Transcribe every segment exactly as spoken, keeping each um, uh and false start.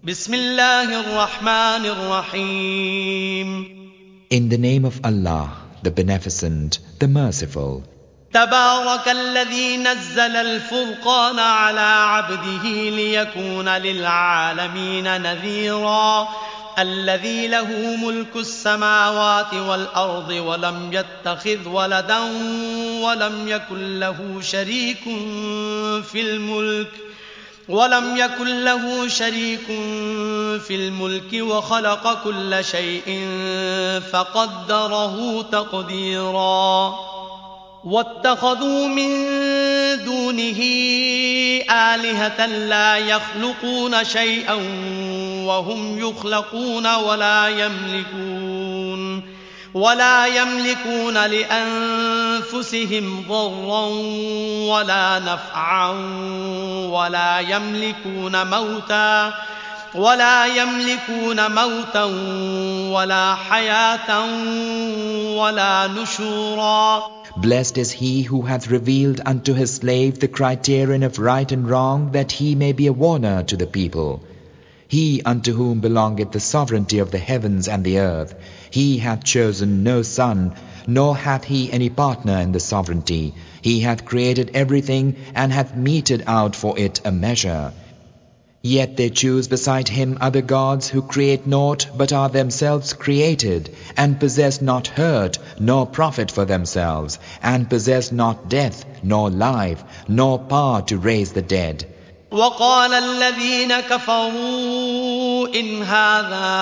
بسم الله الرحمن الرحيم. In the name of Allah, the Beneficent, the Merciful. تبارك الذي نزل الفرقان على عبده ليكون للعالمين نذيرا الذي له ملك السماوات والأرض ولم يتخذ ولدا ولم يكن له شريك في الملك ولم يكن له شريك في الملك وخلق كل شيء فقدره تقديرا واتخذوا من دونه آلهة لا يخلقون شيئا وهم يخلقون ولا يملكون ولا يملكون لأنفسهم ضرا ولا نفعا ولا يملكون موتا ولا يملكون موتا ولا حياة ولا نشورا. Blessed is he who hath revealed unto his slave the criterion of right and wrong, that he may be a warner to the people. He unto whom belongeth the sovereignty of the heavens and the earth, he hath chosen no son, nor hath he any partner in the sovereignty. He hath created everything, and hath meted out for it a measure. Yet they choose beside him other gods who create naught, but are themselves created, and possess not hurt nor profit for themselves, and possess not death nor life, nor power to raise the dead. وقال الذين كفروا إن هذا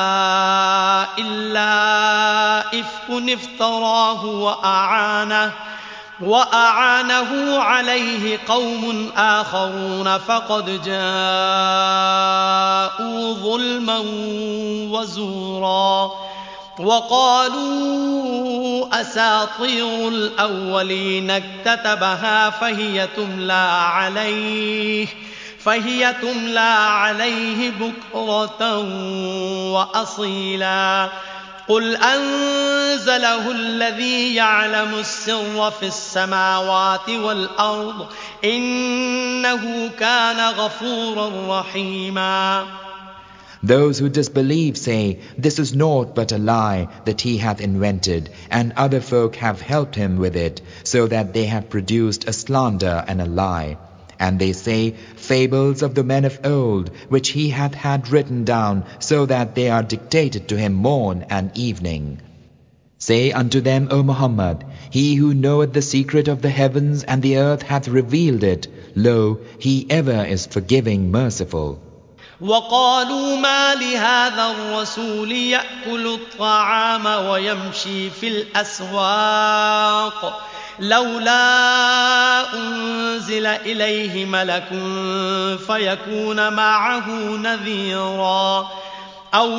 إلا إفك افتراه وأعانه وأعانه عليه قوم آخرون فقد جاءوا ظلما وزورا وقالوا أساطير الأولين اكتتبها فهي تملى عليه فهي تملى عليه بكرة وأصيلا قل أنزله الذي يعلم السر في السماوات والأرض إنه كان غفورا رحيما. Those who disbelieve say, this is naught but a lie that he hath invented, and other folk have helped him with it, so that they have produced a slander and a lie. And they say, fables of the men of old, which he hath had written down, so that they are dictated to him morn and evening. Say unto them, O Muhammad, he who knoweth the secret of the heavens and the earth hath revealed it. Lo, he ever is forgiving, merciful. وقالوا ما لهذا الرسول يأكل الطعام ويمشي في الأسواق لولا أنزل إليه ملك فيكون معه نذيرا أو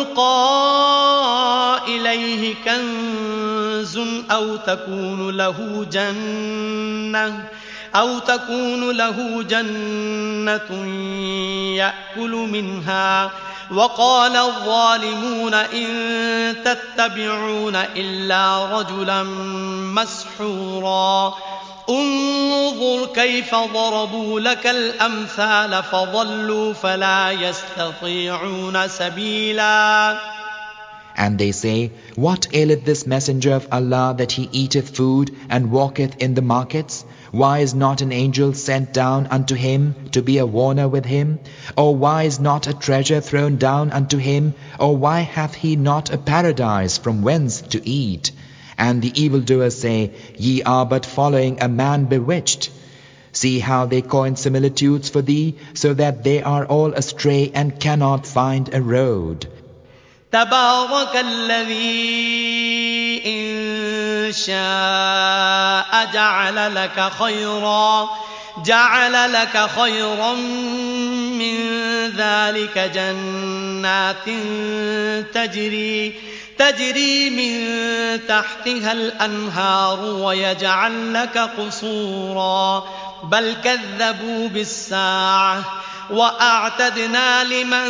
يلقى إليه كنز أو تكون له جنة أو تكون له جنة يأكل منها وقال الظالمون إن تتبعون إلا رجلا مسحورا انظر كيف ضربوا لك الأمثال فضلوا فلا يستطيعون سبيلا. And they say, what aileth this messenger of Allah that he eateth food and walketh in the markets? Why is not an angel sent down unto him to be a warner with him? Or why is not a treasure thrown down unto him? Or why hath he not a paradise from whence to eat? And the evildoers say, ye are but following a man bewitched. See how they coin similitudes for thee, so that they are all astray and cannot find a road. تبارك الذي إن شاء جعل لك خيرا جعل لك خيرا من ذلك جنات تجري تجري من تحتها الأنهار ويجعل لك قصورا بل كذبوا بالساعة وأعتدنا لمن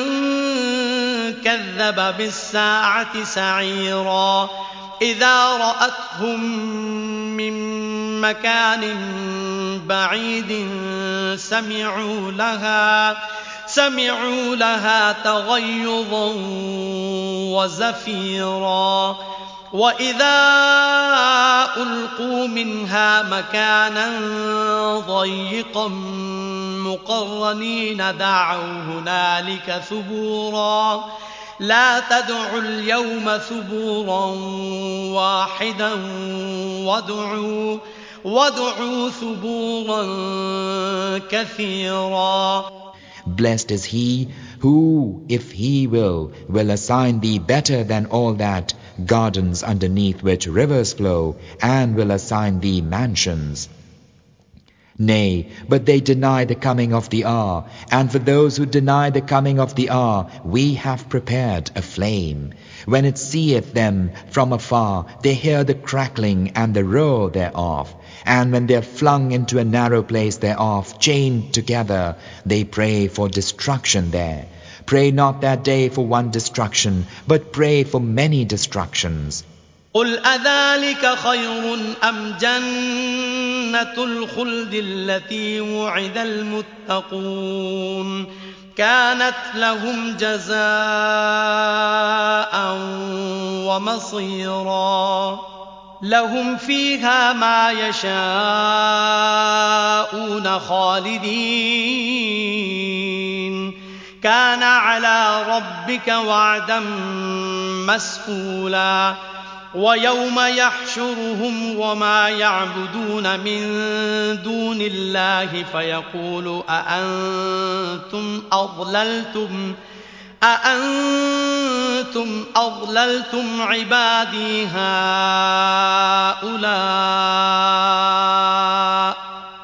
كذب بالساعة سعيرا إذا رأتهم من مكان بعيد سمعوا لها سمعوا لها تغيظا وزفيرا وإذا ألقوا منها مكانا ضيقا مقرنين دعوا هنالك ثبورا لا تدعوا اليوم ثبورا واحدا وادعوا وادعوا ثبورا كثيرا. Blessed is he who, if he will, will assign thee better than all that, gardens underneath which rivers flow, and will assign thee mansions. Nay, but they deny the coming of the hour, and for those who deny the coming of the hour, we have prepared a flame. When it seeth them from afar, they hear the crackling and the roar thereof. And when they are flung into a narrow place thereof, chained together, they pray for destruction there. Pray not that day for one destruction, but pray for many destructions. قل أذلك خير أم جنة الخلد التي وعد المتقون كانت لهم جزاء ومصيرا لهم فيها ما يشاءون خالدين كان على ربك وعدا مسئولا ويوم يحشرهم وما يعبدون من دون الله فيقول أأنتم أضللتم أأنتم أضللتم عبادي هؤلاء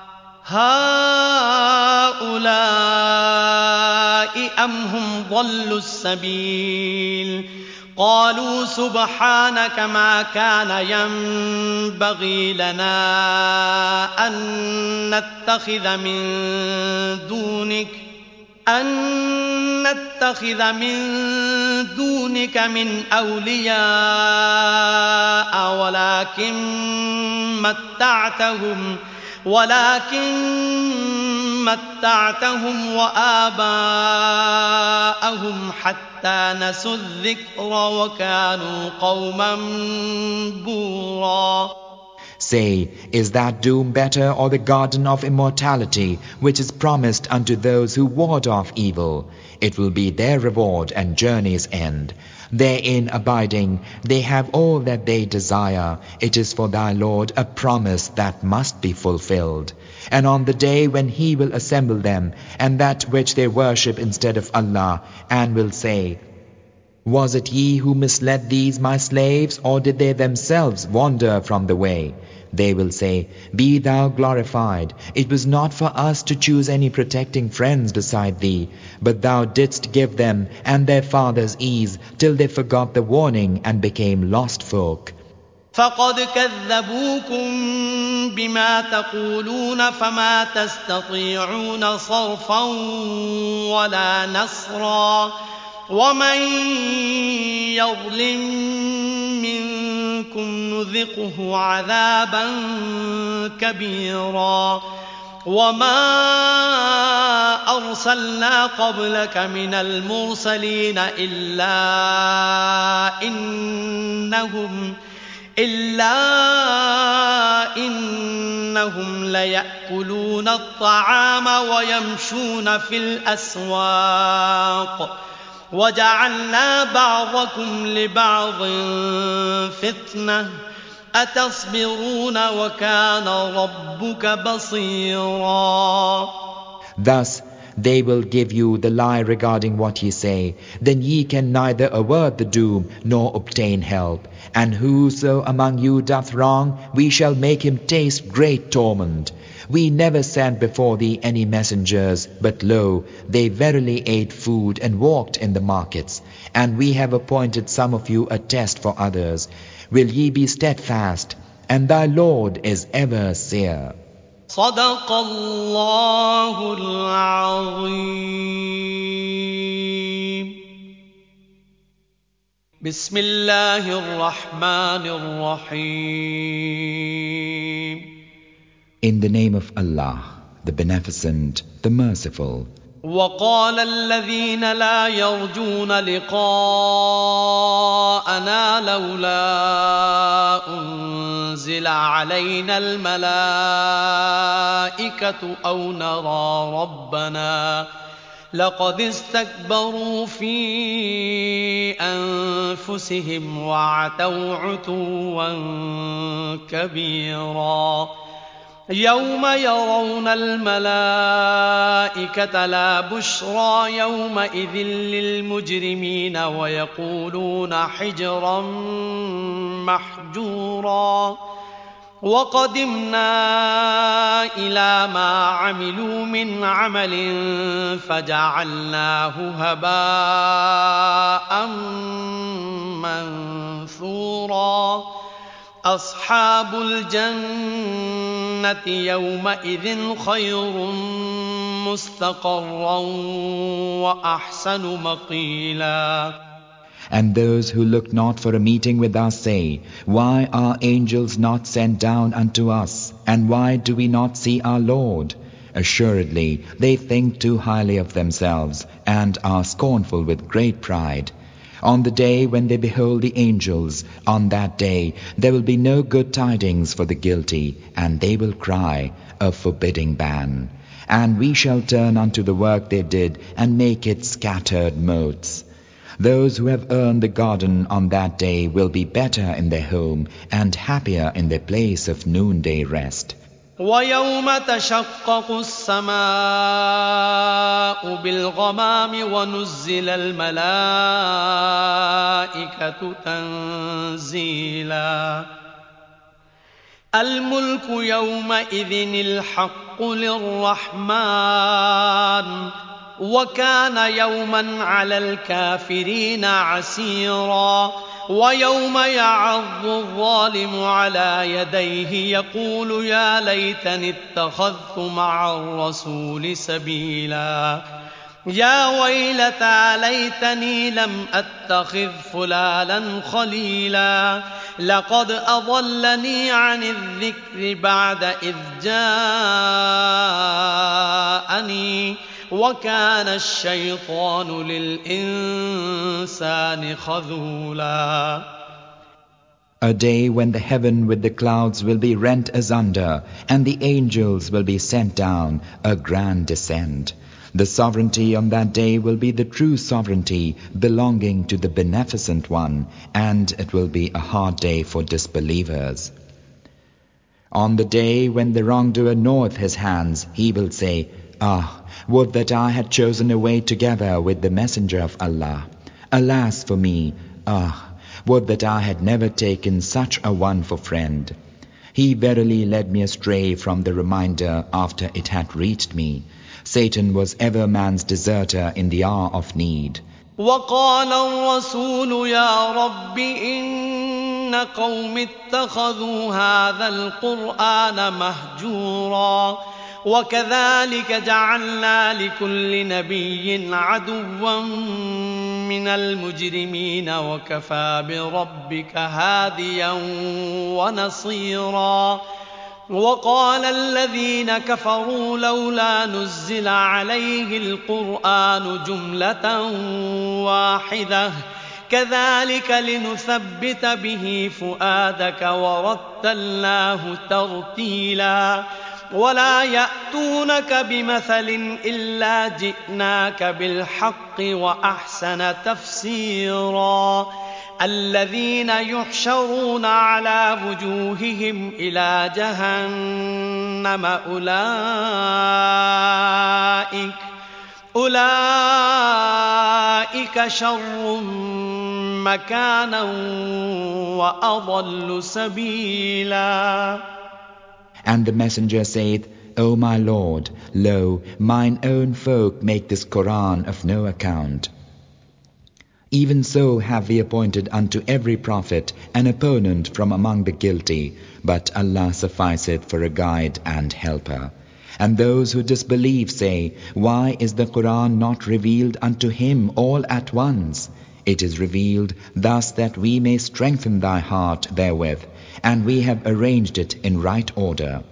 هؤلاء أم هم ضلوا السبيل قالوا سبحانك ما كان ينبغي لنا أن نتخذ من دونك أن نتخذ من دونك من أولياء ولكن متعتهم ولكن متعتهم وآباءهم حتى نسوا الذكر وكانوا قوما بورا. Say, is that doom better, or the garden of immortality, which is promised unto those who ward off evil? It will be their reward and journey's end. Therein abiding, they have all that they desire. It is for thy Lord a promise that must be fulfilled. And on the day when He will assemble them, and that which they worship instead of Allah, and will say, Was it ye who misled these my slaves, or did they themselves wander from the way? They will say, Be thou glorified. It was not for us to choose any protecting friends beside thee, but thou didst give them and their fathers ease, till they forgot the warning and became lost folk. فقد كذبوكم بما تقولون فما تستطيعون صرفا ولا نصرا ومن يظلم منكم نذقه عذابا كبيرا وما أرسلنا قبلك من المرسلين إلا إنهم إلا إنهم ليأكلون الطعام ويمشون في الأسواق وجعلنا بعضكم لبعض فتنة أتصبرون وكان ربك بصيرا. Thus they will give you the lie regarding what ye say, then ye can neither avert the doom nor obtain help. And whoso among you doth wrong, we shall make him taste great torment. We never sent before thee any messengers, but lo, they verily ate food and walked in the markets. And we have appointed some of you a test for others. Will ye be steadfast? And thy Lord is ever seer. صدق الله العظيم. بسم الله الرحمن الرحيم. In the name of Allah, the Beneficent, the Merciful. وقال الذين لا يرجون لقاءنا لولا أنزل علينا الملائكة أو نرى ربنا لقد استكبروا في أنفسهم وعتوا عتوا كبيرا يوم يرون الملائكة لا بشرى يومئذ للمجرمين ويقولون حجرا محجورا وقدمنا إلى ما عملوا من عمل فجعلناه هباء منثورا أصحاب الجنة يومئذ خير مستقرا وأحسن مقيلا. And those who look not for a meeting with us say, Why are angels not sent down unto us? And why do we not see our Lord? Assuredly, they think too highly of themselves, and are scornful with great pride. On the day when they behold the angels, on that day there will be no good tidings for the guilty, and they will cry, a forbidding ban. And we shall turn unto the work they did, and make it scattered motes. Those who have earned the garden on that day will be better in their home, and happier in their place of noonday rest. وَيَوْمَ تَشَقَّقُ السَّمَاءُ بِالْغَمَامِ وَنُزِّلَ الْمَلَائِكَةُ تَنزِيلًا الْمُلْكُ يَوْمَئِذٍ الْحَقُّ لِلرَّحْمَنِ وَكَانَ يَوْمًا عَلَى الْكَافِرِينَ عَسِيرًا وَيَوْمَ يَعَضُّ الظَّالِمُ عَلَى يَدَيْهِ يَقُولُ يَا لَيْتَنِي اتَّخَذْتُ مَعَ الرَّسُولِ سَبِيلًا يَا وَيْلَتَى لَيْتَنِي لَمْ أَتَّخِذْ فُلَانًا خَلِيلًا لَقَدْ أَضَلَّنِي عَنِ الذِّكْرِ بَعْدَ إِذْ جَاءَنِي وَكَانَ الشَّيْطَانُ لِلْإِنسَانِ خَذُولًا. A day when the heaven with the clouds will be rent asunder, and the angels will be sent down, a grand descent. The sovereignty on that day will be the true sovereignty belonging to the Beneficent One, and it will be a hard day for disbelievers. On the day when the wrongdoer knoweth his hands, he will say, Ah, would that I had chosen a way together with the Messenger of Allah. Alas for me, ah, would that I had never taken such a one for friend. He verily led me astray from the reminder after it had reached me. Satan was ever man's deserter in the hour of need. وقال الرسول يا رب إن قوم اتخذوا هذا القرآن مهجورا وكذلك جعلنا لكل نبي عدوا من المجرمين وكفى بربك هاديا ونصيرا وقال الذين كفروا لولا نزل عليه القرآن جملة واحدة كذلك لنثبت به فؤادك ورتلناه ترتيلا ولا يأتونك بمثل إلا جئناك بالحق وأحسن تفسيرا الذين يحشرون على وجوههم إلى جهنم أولئك أولئك شر مكانا وأضل سبيلا. And the messenger saith, O my Lord, lo, mine own folk make this Quran of no account. Even so have we appointed unto every prophet an opponent from among the guilty, but Allah sufficeth for a guide and helper. And those who disbelieve say, Why is the Quran not revealed unto him all at once? It is revealed thus that we may strengthen thy heart therewith, and we have arranged it in right order.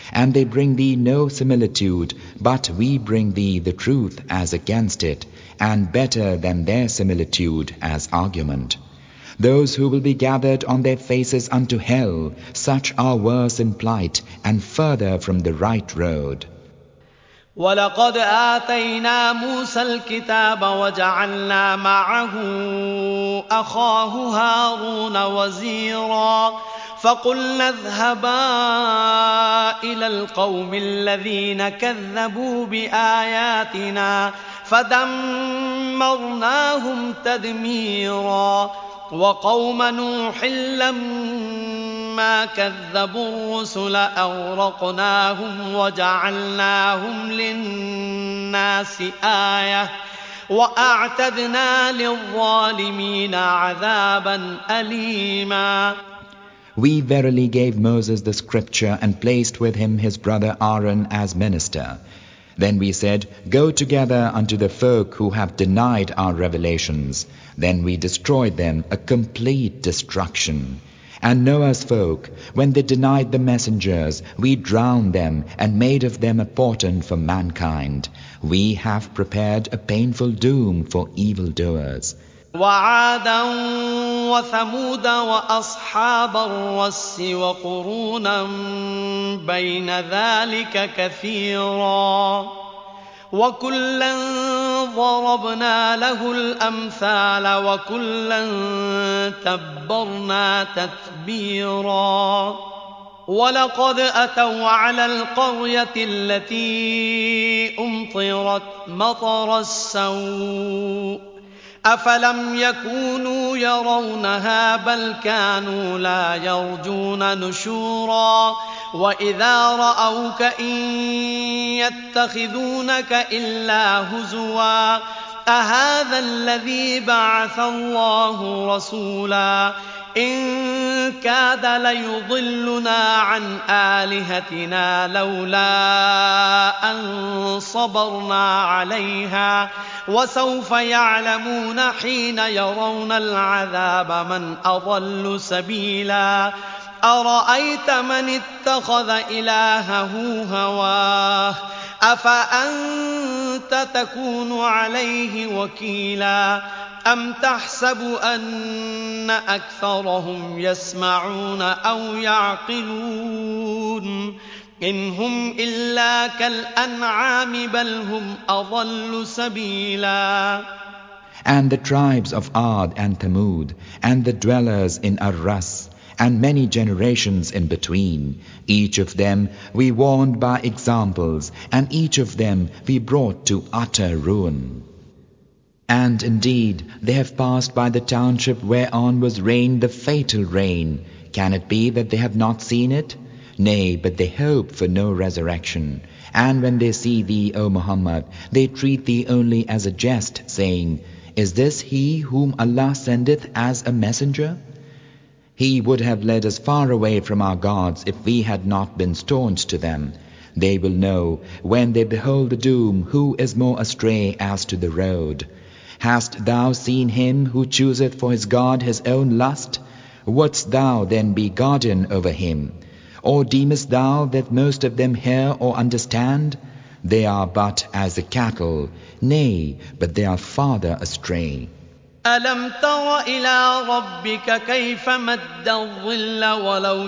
And they bring thee no similitude, but we bring thee the truth as against it, and better than their similitude as argument. Those who will be gathered on their faces unto hell, such are worse in plight and further from the right road. وَلَقَدْ آتَيْنَا مُوسَى الْكِتَابَ وَجَعَلْنَا مَعَهُ أَخَاهُ هَارُونَ وَزِيرًا فَقُلْنَا اذْهَبَا إِلَى الْقَوْمِ الَّذِينَ كَذَّبُوا بِآيَاتِنَا فَدَمَّرْنَاهُمْ تَدْمِيرًا وَقَوْمَ نُوحٍ لَّمَّا كَذَّبُوا الرُّسُلَ أَغْرَقْنَاهُمْ وَجَعَلْنَاهُمْ لِلنَّاسِ آيَةً وَأَعْتَدْنَا لِلظَّالِمِينَ عَذَابًا أَلِيمًا. We verily gave Moses the scripture and placed with him his brother Aaron as minister. Then we said, Go together unto the folk who have denied our revelations. Then we destroyed them, a complete destruction. And Noah's folk, when they denied the messengers, we drowned them and made of them a portent for mankind. We have prepared a painful doom for evildoers. وعادا وثمود وأصحاب الرس وقرونا بين ذلك كثيرا وكلا ضربنا له الأمثال وكلا تبرنا تتبيرا ولقد أتوا على القرية التي أمطرت مطر السوء أفلم يكونوا يرونها بل كانوا لا يرجون نشورا وإذا رأوك إن يتخذونك إلا هزوا أهذا الذي بعث الله رسولا إن كاد ليضلنا عن آلهتنا لولا أن صبرنا عليها وسوف يعلمون حين يرون العذاب من أضل سبيلا أرأيت من اتخذ إلهه هواه أفأنت تكون عليه وكيلا أم تحسب أن أكثرهم يسمعون أو يعقلون إن هم إلا كالأنعام بل هم أضل سبيلا. And the tribes of Ad and Thamud, and the dwellers in Ar-Ras, and many generations in between, each of them we warned by examples, and each of them we brought to utter ruin. And indeed, they have passed by the township whereon was rained the fatal rain. Can it be that they have not seen it? Nay, but they hope for no resurrection. And when they see thee, O Muhammad, they treat thee only as a jest, saying, Is this he whom Allah sendeth as a messenger? He would have led us far away from our gods if we had not been staunch to them. They will know, when they behold the doom, who is more astray as to the road. Hast thou seen him who chooseth for his God his own lust? Wouldst thou then be guardian over him? Or deemest thou that most of them hear or understand? They are but as the cattle, nay, but they are farther astray. ألم تر إلى ربك كيف مد الظل ولو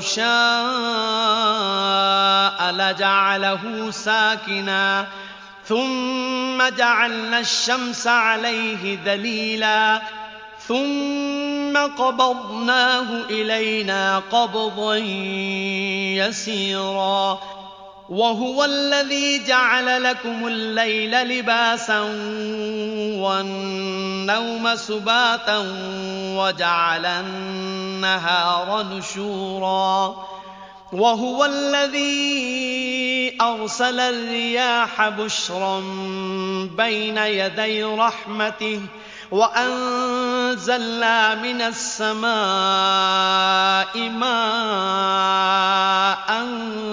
شاء لجعله ساكنا ثم جعلنا الشمس عليه دليلا ثم قبضناه إلينا قبضا يسيرا وهو الذي جعل لكم الليل لباسا والنوم سباتا وجعل النهار نشورا وهو الذي أرسل الرياح بشرا بين يدي رحمته وأنزلنا من السماء ماء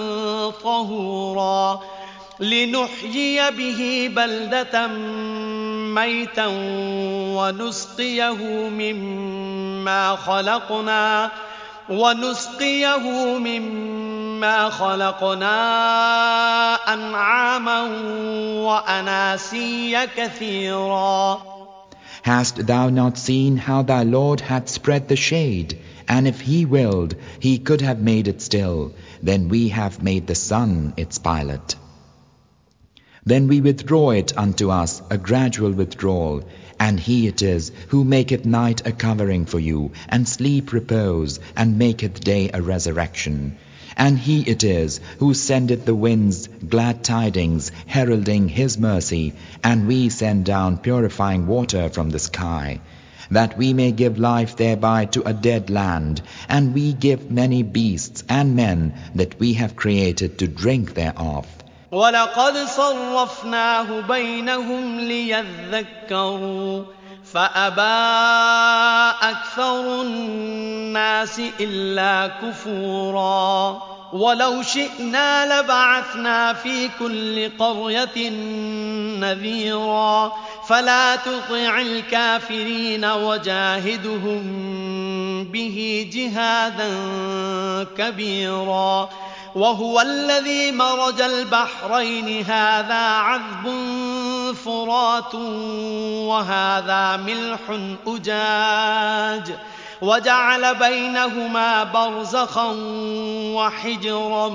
طهورا لنحيي به بلدة ميتا ونسقيه مما خلقنا ونسقيه مما مِّمَّا خَلَقْنَا أَنْعَامًا وَأَنَاسِيَّ كَثِيرًا. Hast thou not seen how thy Lord hath spread the shade? And if He willed, He could have made it still. Then we have made the sun its pilot. Then we withdraw it unto us, a gradual withdrawal. And He it is who maketh night a covering for you, and sleep repose, and maketh day a resurrection. And He it is who sendeth the winds glad tidings, heralding His mercy, and we send down purifying water from the sky, that we may give life thereby to a dead land, and we give many beasts and men that we have created to drink thereof. وَلَقَدْ صَرَّفْنَاهُ بَيْنَهُمْ لِيَذَّكَّرُوا فَأَبَى أَكْثَرُ النَّاسِ إِلَّا كُفُورًا. وَلَوْ شِئْنَا لَبَعَثْنَا فِي كُلِّ قَرْيَةٍ نَذِيرًا فَلَا تُطِعِ الْكَافِرِينَ وَجَاهِدْهُم بِهِ جِهَادًا كَبِيرًا. وهو الذي مرج البحرين هذا عذب فرات وهذا ملح أجاج وجعل بينهما برزخا وحجرا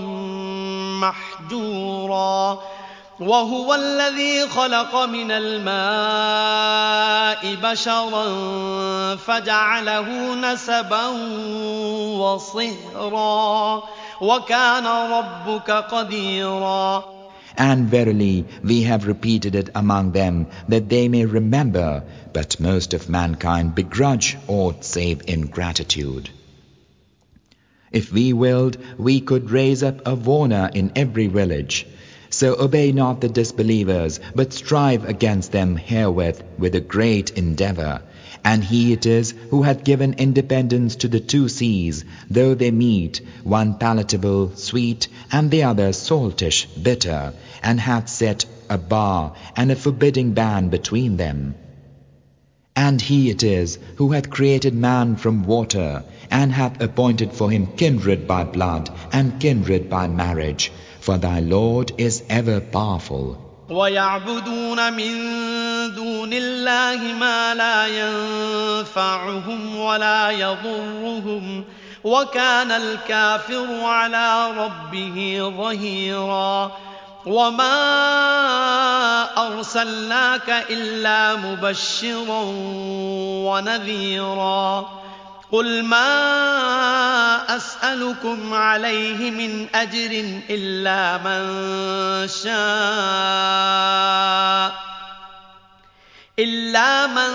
محجورا. وهو الذي خلق من الماء بشرا فجعله نسبا وصهرا وَكَانَ رَبُّكَ قَدِيرًا. And verily we have repeated it among them, that they may remember, but most of mankind begrudge aught save ingratitude. If we willed, we could raise up a warner in every village. So obey not the disbelievers, but strive against them herewith with a great endeavor. And He it is who hath given independence to the two seas, though they meet, one palatable, sweet, and the other saltish, bitter, and hath set a bar and a forbidding ban between them. And He it is who hath created man from water, and hath appointed for him kindred by blood, and kindred by marriage, for thy Lord is ever powerful. وَيَعْبُدُونَ مِن دُونِ اللَّهِ مَا لَا يَنفَعُهُمْ وَلَا يَضُرُّهُمْ وَكَانَ الْكَافِرُ عَلَى رَبِّهِ ظَهِيرًا. وَمَا أَرْسَلْنَاكَ إِلَّا مُبَشِّرًا وَنَذِيرًا. قُلْ مَا أَسْأَلُكُمْ عَلَيْهِ مِنْ أَجْرٍ إِلَّا مَنْ شَاءَ إِلَّا مَنْ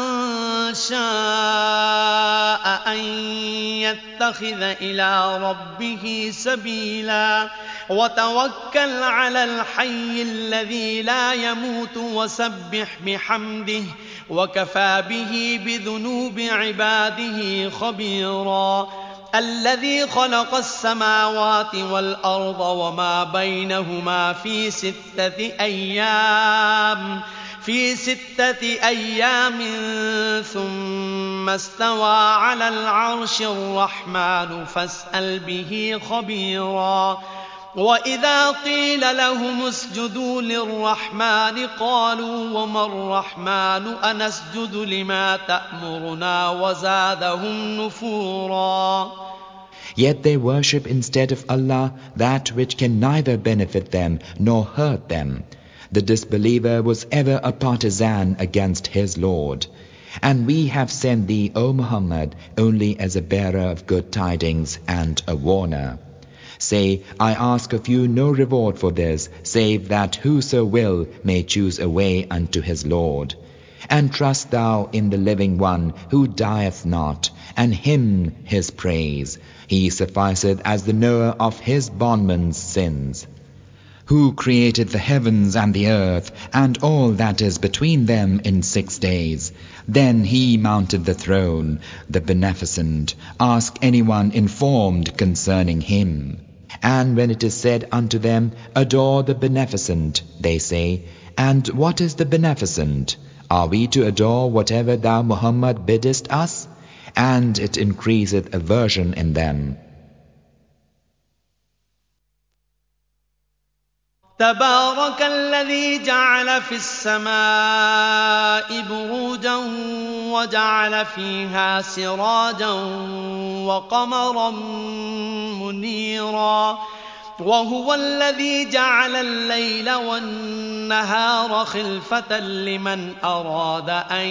شَاءَ أَنْ يَتَّخِذَ إِلَى رَبِّهِ سَبِيلًا. وَتَوَكَّلْ عَلَى الْحَيِّ الَّذِي لَا يَمُوتُ وَسَبِّحْ بِحَمْدِهِ وَكَفَى بِهِ بِذُنُوبِ عِبَادِهِ خَبِيرًا. الَّذِي خَلَقَ السَّمَاوَاتِ وَالْأَرْضَ وَمَا بَيْنَهُمَا فِي سِتَّةِ أَيَّامٍ في ستة أيام ثم استوى على العرش الرحمن فاسأل به خبيرا. وإذا قيل لهم اسجدوا للرحمن قالوا وما الرحمن أنسجد لما تأمرنا وزادهم نفورا. Yet they worship instead of Allah that which can neither benefit them nor hurt them. The disbeliever was ever a partisan against his Lord. And we have sent thee, O Muhammad, only as a bearer of good tidings and a warner. Say, I ask of you no reward for this, save that whoso will may choose a way unto his Lord. And trust thou in the living one who dieth not, and him his praise. He sufficeth as the knower of his bondman's sins. Who created the heavens and the earth, and all that is between them in six days. Then He mounted the throne, the Beneficent. Ask anyone informed concerning Him. And when it is said unto them, Adore the Beneficent, they say, And what is the Beneficent? Are we to adore whatever thou, Muhammad, biddest us? And it increaseth aversion in them. تبارك الذي جعل في السماء بروجا وجعل فيها سراجا وقمرا منيرا وهو الذي جعل الليل والنهار خلفة لمن أراد أن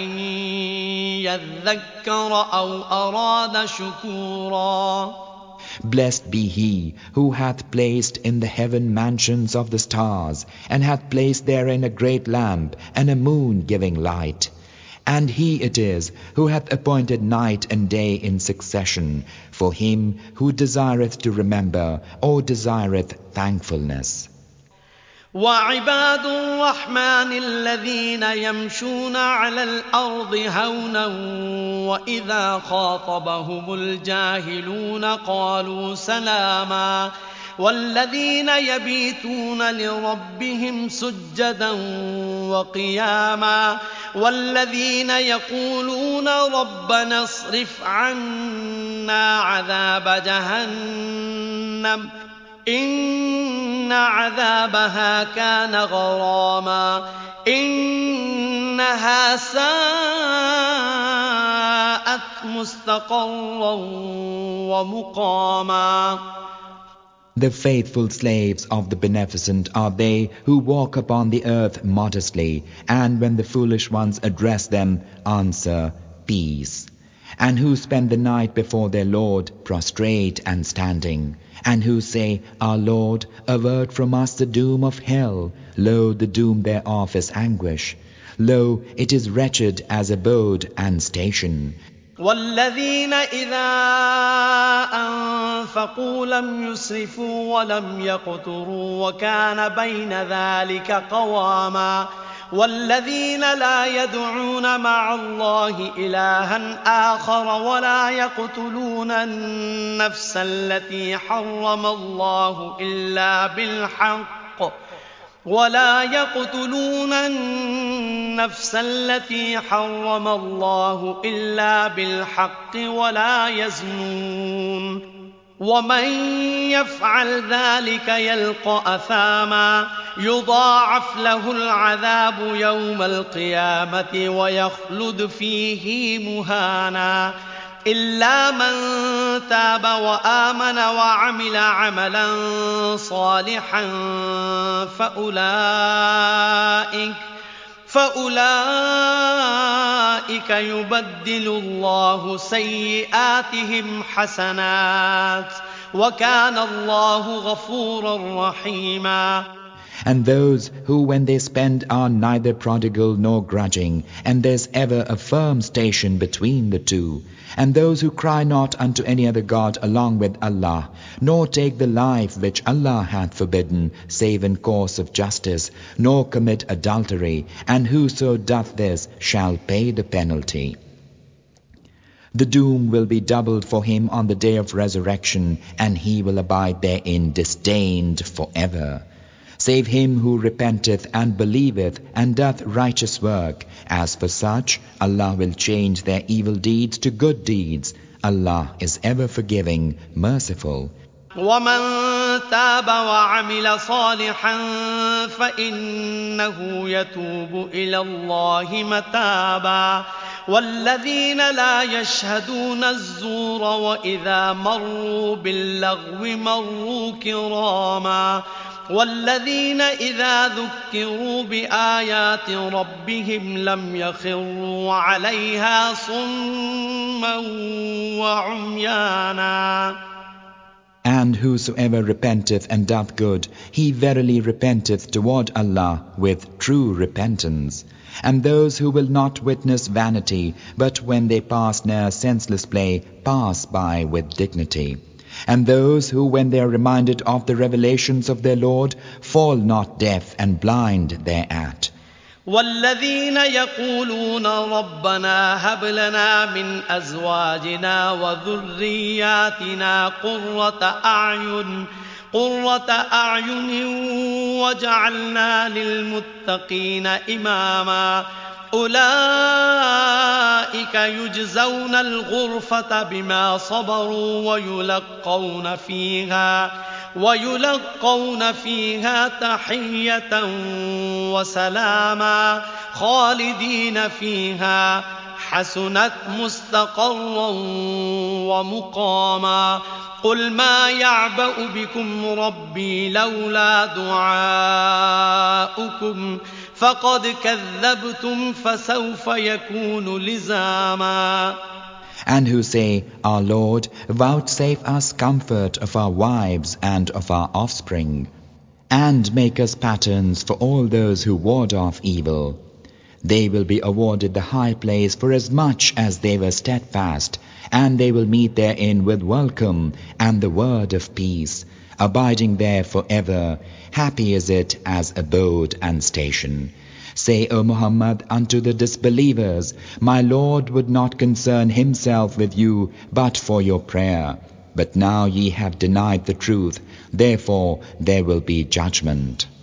يذكر أو أراد شكورا. Blessed be he who hath placed in the heaven mansions of the stars, and hath placed therein a great lamp, and a moon giving light. And he it is who hath appointed night and day in succession, for him who desireth to remember, or desireth thankfulness. وعباد الرحمن الذين يمشون على الأرض هونا وإذا خاطبهم الجاهلون قالوا سلاما والذين يبيتون لربهم سجدا وقياما والذين يقولون ربنا اصرف عنا عذاب جهنم إن عذابها كان غراما إنها ساءت مستقرا ومقاما. The faithful slaves of the Beneficent are they who walk upon the earth modestly, and when the foolish ones address them, answer, peace. And who spend the night before their Lord, prostrate and standing, and who say, Our Lord, avert from us the doom of hell. Lo, the doom thereof is anguish. Lo, it is wretched as abode and station. والذين إذا أنفقوا لم يسرفوا ولم يقتروا وكان بين ذلك قواما والذين لا يدعون مع الله إلها آخر ولا يقتلون النفس التي حرم الله إلا بالحق ولا يقتلون النفس التي حرم الله إلا بالحق ولا يزنون ومن يفعل ذلك يلقى أثاما يضاعف له العذاب يوم القيامة ويخلد فيه مهانا إلا من تاب وآمن وعمل عملا صالحا فأولئك فأولئك يبدل الله سيئاتهم حسنات وكان الله غفورا رحيما. And those who when they spend are neither prodigal nor grudging, and there's ever a firm station between the two. And those who cry not unto any other God along with Allah, nor take the life which Allah hath forbidden, save in course of justice, nor commit adultery, and whoso doth this shall pay the penalty. The doom will be doubled for him on the day of resurrection, and he will abide therein disdained forever. Save him who repenteth and believeth and doth righteous work. As for such, Allah will change their evil deeds to good deeds. Allah is ever forgiving, merciful. ومن تاب وعمل صالحا فإنه يتوب إلى الله متابا والذين لا يشهدون الزور وإذا مروا باللغو مروا كراما والذين إذا ذكروا بآيات ربهم لم يخروا عليها صما وعميانا. And whosoever repenteth and doth good, he verily repenteth toward Allah with true repentance. And those who will not witness vanity, but when they pass near senseless play, pass by with dignity. And those who, when they are reminded of the revelations of their Lord, fall not deaf and blind thereat. والذين يقولون ربنا هب لنا من أزواجنا وذرياتنا قرة أعين قرة أعين وجعلنا للمتقين إماما أولئك يجزون الغرفة بما صبروا ويلقون فيها ويلقون فيها تحية وسلاما خالدين فيها حسنت مستقرا ومقاما قل ما يعبأ بكم ربي لولا دعاؤكم فقد كذبتم فسوف يكون لزاما. And who say, Our Lord, vouchsafe us comfort of our wives and of our offspring, and make us patterns for all those who ward off evil. They will be awarded the high place for as much as they were steadfast, and they will meet therein with welcome and the word of peace, abiding there forever. Happy is it as abode and station. Say, O Muhammad, unto the disbelievers, My Lord would not concern himself with you but for your prayer. But now ye have denied the truth, therefore there will be judgment.